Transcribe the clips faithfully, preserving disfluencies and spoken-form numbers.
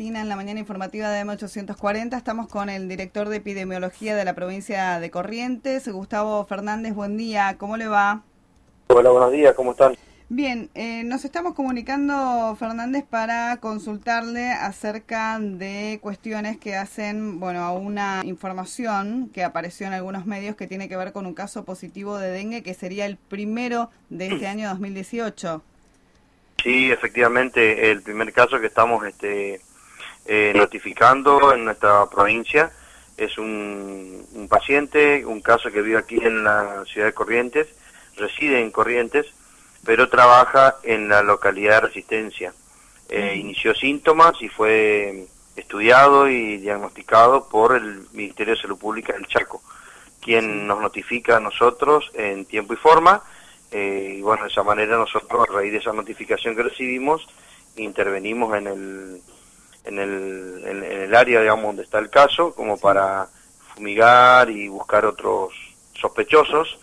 Argentina en la mañana informativa de M ochocientos cuarenta. Estamos con el director de epidemiología de la provincia de Corrientes, Gustavo Fernández. Buen día, ¿cómo le va? Hola, buenos días, ¿cómo están? Bien, eh, nos estamos comunicando, Fernández, para consultarle acerca de cuestiones que hacen, bueno, a una información que apareció en algunos medios que tiene que ver con un caso positivo de dengue, que sería el primero de este año dos mil dieciocho. Sí, efectivamente, el primer caso que estamos este, eh, notificando en nuestra provincia es un, un paciente, un caso que vive aquí en la ciudad de Corrientes, reside en Corrientes, pero trabaja en la localidad de Resistencia. Eh, inició síntomas y fue estudiado y diagnosticado por el Ministerio de Salud Pública del Chaco, quien nos notifica a nosotros en tiempo y forma. Eh, y bueno, de esa manera nosotros, a raíz de esa notificación que recibimos, intervenimos en el, en el, en, en el área, digamos, donde está el caso, como para fumigar y buscar otros sospechosos,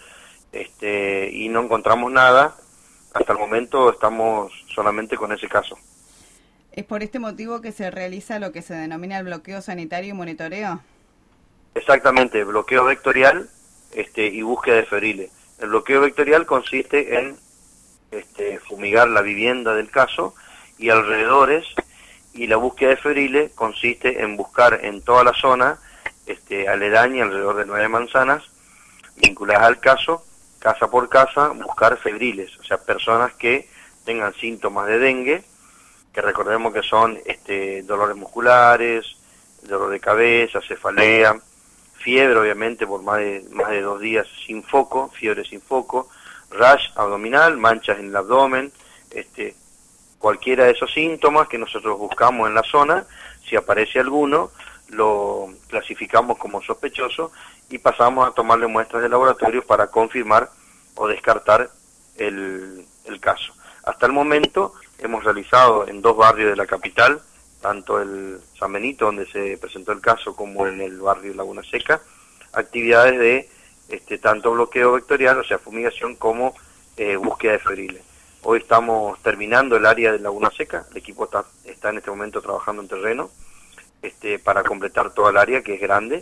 este, y no encontramos nada. Hasta el momento estamos solamente con ese caso. ¿Es por este motivo que se realiza lo que se denomina el bloqueo sanitario y monitoreo? Exactamente, bloqueo vectorial este, y búsqueda de febriles. El bloqueo vectorial consiste en este, fumigar la vivienda del caso y alrededores, y la búsqueda de febriles consiste en buscar en toda la zona este, aledaña, alrededor de nueve manzanas, vinculadas al caso, casa por casa, buscar febriles, o sea, personas que tengan síntomas de dengue, que recordemos que son este, dolores musculares, dolor de cabeza, cefalea, fiebre obviamente por más de, más de dos días sin foco, fiebre sin foco, rash abdominal, manchas en el abdomen, este, cualquiera de esos síntomas que nosotros buscamos en la zona. Si aparece alguno, lo clasificamos como sospechoso y pasamos a tomarle muestras de laboratorio para confirmar o descartar el, el caso. Hasta el momento hemos realizado en dos barrios de la capital, tanto el San Benito, donde se presentó el caso, como en el barrio Laguna Seca, actividades de este, tanto bloqueo vectorial, o sea, fumigación, como eh, búsqueda de febriles. Hoy estamos terminando el área de Laguna Seca, el equipo está, está en este momento trabajando en terreno este, para completar toda el área, que es grande,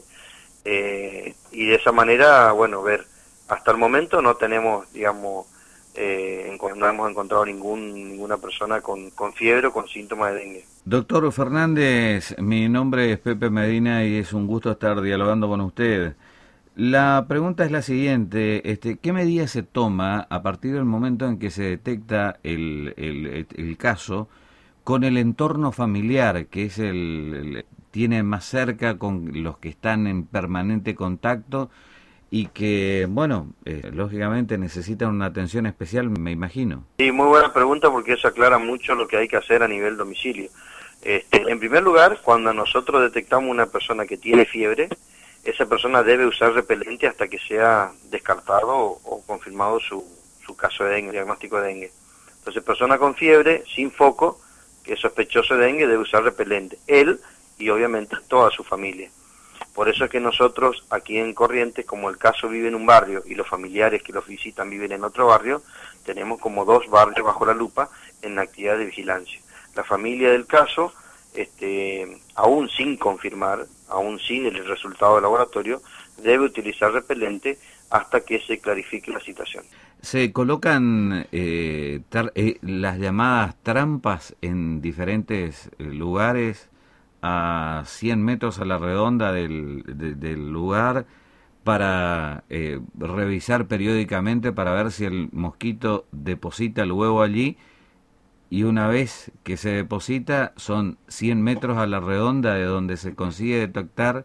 eh, y de esa manera, bueno, ver, hasta el momento no tenemos, digamos, Eh, no hemos encontrado ningún, ninguna persona con, con fiebre o con síntomas de dengue. Doctor Fernández, mi nombre es Pepe Medina y es un gusto estar dialogando con usted. La pregunta es la siguiente, este, ¿qué medidas se toma a partir del momento en que se detecta el, el, el caso con el entorno familiar, que es el, el tiene más cerca con los que están en permanente contacto y que, bueno, eh, lógicamente necesitan una atención especial, me imagino? Sí, muy buena pregunta, porque eso aclara mucho lo que hay que hacer a nivel domicilio. Este, en primer lugar, cuando nosotros detectamos una persona que tiene fiebre, esa persona debe usar repelente hasta que sea descartado o, o confirmado su, su caso de dengue, diagnóstico de dengue. Entonces, persona con fiebre, sin foco, que es sospechoso de dengue, debe usar repelente. Él y obviamente toda su familia. Por eso es que nosotros aquí en Corrientes, como el caso vive en un barrio y los familiares que los visitan viven en otro barrio, tenemos como dos barrios bajo la lupa en la actividad de vigilancia. La familia del caso, este, aún sin confirmar, aún sin el resultado del laboratorio, debe utilizar repelente hasta que se clarifique la situación. ¿Se colocan eh, tar, eh, las llamadas trampas en diferentes eh, lugares a cien metros a la redonda del, de, del lugar para eh, revisar periódicamente para ver si el mosquito deposita el huevo allí, y una vez que se deposita son cien metros a la redonda de donde se consigue detectar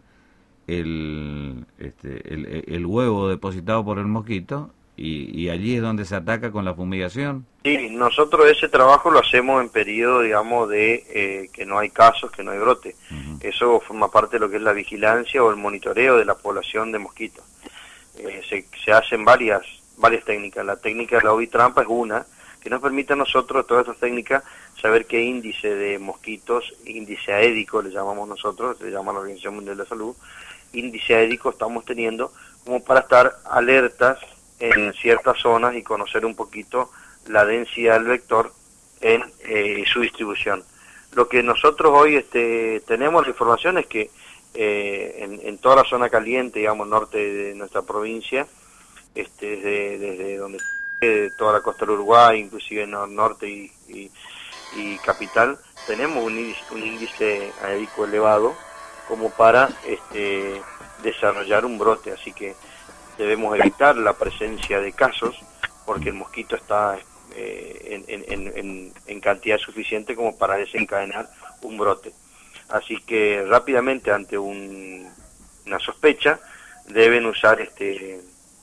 el, este, el, el huevo depositado por el mosquito, y, y allí es donde se ataca con la fumigación? Sí, nosotros ese trabajo lo hacemos en periodo, digamos, de eh, que no hay casos, que no hay brote. Uh-huh. Eso forma parte de lo que es la vigilancia o el monitoreo de la población de mosquitos. Eh, se, se hacen varias varias técnicas. La técnica de la ovitrampa es una, que nos permite a nosotros, todas estas técnicas, saber qué índice de mosquitos, índice aédico le llamamos nosotros, se llama la Organización Mundial de la Salud, índice aédico estamos teniendo, como para estar alertas en ciertas zonas y conocer un poquito la densidad del vector en eh, su distribución. Lo que nosotros hoy este, tenemos la información es que eh, en, en toda la zona caliente, digamos, norte de nuestra provincia, este, desde, desde donde eh, toda la costa del Uruguay, inclusive no, norte y, y, y capital, tenemos un índice, un índice aérico elevado como para este, desarrollar un brote, así que debemos evitar la presencia de casos porque el mosquito está eh, en, en, en, en cantidad suficiente como para desencadenar un brote. Así que rápidamente ante un, una sospecha deben usar este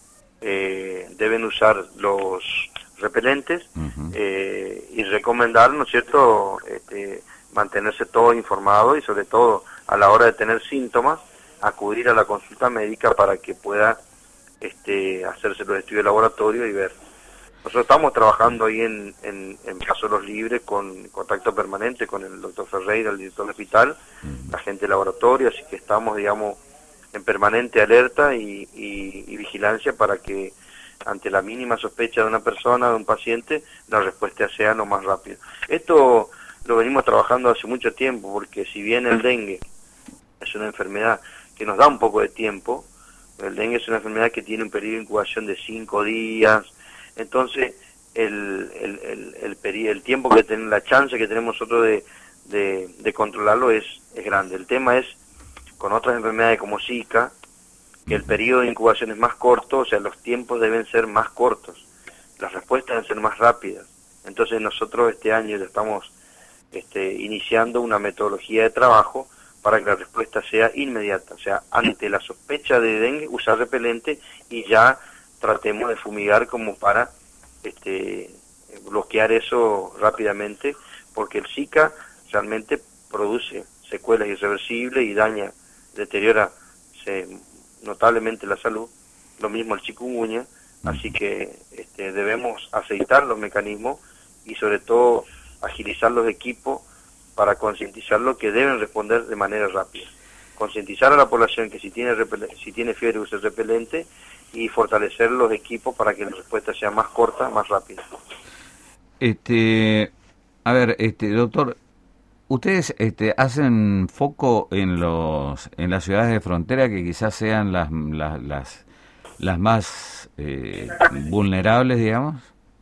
eh, deben usar los repelentes uh-huh. eh, y recomendar, ¿no es cierto?, este, mantenerse todo informado y sobre todo a la hora de tener síntomas acudir a la consulta médica para que pueda este, hacerse los estudios de laboratorio y ver. Nosotros estamos trabajando ahí en, en, en Paso Los Libres con contacto permanente con el doctor Ferreira, el director del hospital, uh-huh. la gente de laboratorio, así que estamos, digamos, en permanente alerta y, y, y vigilancia para que ante la mínima sospecha de una persona, de un paciente, la respuesta sea lo más rápida. Esto lo venimos trabajando hace mucho tiempo, porque si bien el dengue es una enfermedad que nos da un poco de tiempo, el dengue es una enfermedad que tiene un periodo de incubación de cinco días, entonces el, el, el, el, peri el tiempo que tenemos, la chance que tenemos nosotros de, de, de controlarlo es, es grande. El tema es con otras enfermedades como Zika, que el periodo de incubación es más corto, o sea, los tiempos deben ser más cortos, las respuestas deben ser más rápidas. Entonces nosotros este año ya estamos este, iniciando una metodología de trabajo para que la respuesta sea inmediata, o sea, ante la sospecha de dengue, usar repelente y ya tratemos de fumigar como para este, bloquear eso rápidamente, porque el Zika realmente produce secuelas irreversibles y daña, deteriora se, notablemente la salud, lo mismo el chikungunya, así que este, debemos aceitar los mecanismos y sobre todo agilizar los equipos para concientizarlo que deben responder de manera rápida. Concientizar a la población que si tiene si tiene fiebre use repelente y fortalecer los equipos para que la respuesta sea más corta, más rápida. Este, a ver, este doctor, ustedes este, hacen foco en los en las ciudades de frontera que quizás sean las las las, las más eh, vulnerables, digamos.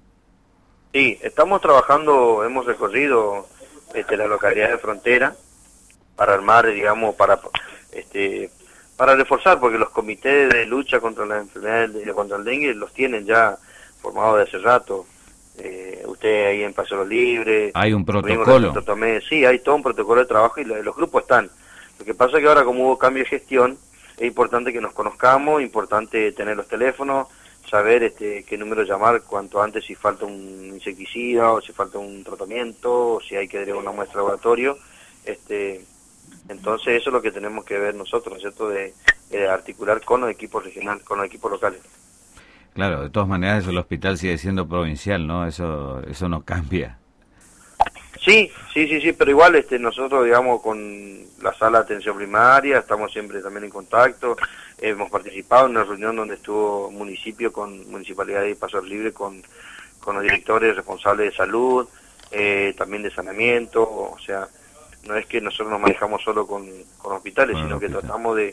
Sí, estamos trabajando, hemos recorrido este, las localidades de frontera para armar, digamos, para este para reforzar, porque los comités de lucha contra las enfermedades, contra el dengue, los tienen ya formados de hace rato. Eh, usted ahí en Paso Los Libres. Hay un protocolo. Tomé, sí, hay todo un protocolo de trabajo y los, los grupos están. Lo que pasa es que ahora, como hubo cambio de gestión, es importante que nos conozcamos, importante tener los teléfonos, saber este qué número llamar cuanto antes si falta un insecticida o si falta un tratamiento o si hay que agregar una muestra de laboratorio. Este, entonces eso es lo que tenemos que ver nosotros, ¿no es cierto?, de, de articular con los equipos regionales, con los equipos locales. Claro, de todas maneras el hospital sigue siendo provincial, ¿no? Eso eso no cambia. Sí, sí, sí, sí, pero igual este nosotros, digamos, con la sala de atención primaria, estamos siempre también en contacto, hemos participado en una reunión donde estuvo municipio con Municipalidad de Paso Libre, con, con los directores responsables de salud, eh, también de saneamiento, o sea, no es que nosotros nos manejamos solo con, con hospitales, bueno, sino que hospital. tratamos de...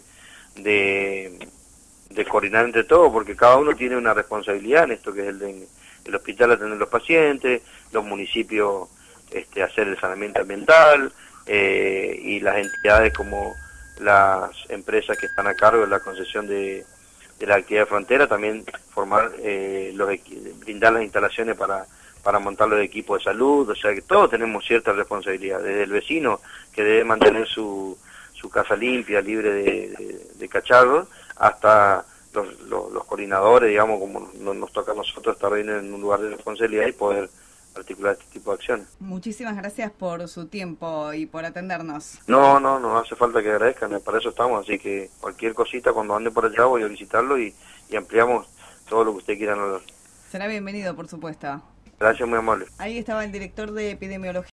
de de coordinar entre todos, porque cada uno tiene una responsabilidad en esto que es el dengue. El hospital atender a los pacientes, los municipios este, hacer el saneamiento ambiental, eh, y las entidades como las empresas que están a cargo de la concesión de, de la actividad de frontera, también formar, eh, los brindar las instalaciones para, para montar los equipos de salud, o sea que todos tenemos cierta responsabilidad, desde el vecino que debe mantener su, su casa limpia, libre de, de, de cacharros, hasta los, los, los coordinadores, digamos, como nos, nos toca a nosotros estar bien en un lugar de responsabilidad y poder articular este tipo de acciones. Muchísimas gracias por su tiempo y por atendernos. No, no, no hace falta que agradezcan, para eso estamos, así que cualquier cosita cuando ande por allá voy a visitarlo y, y ampliamos todo lo que usted quiera hablar. Será bienvenido, por supuesto. Gracias, muy amable. Ahí estaba el director de epidemiología.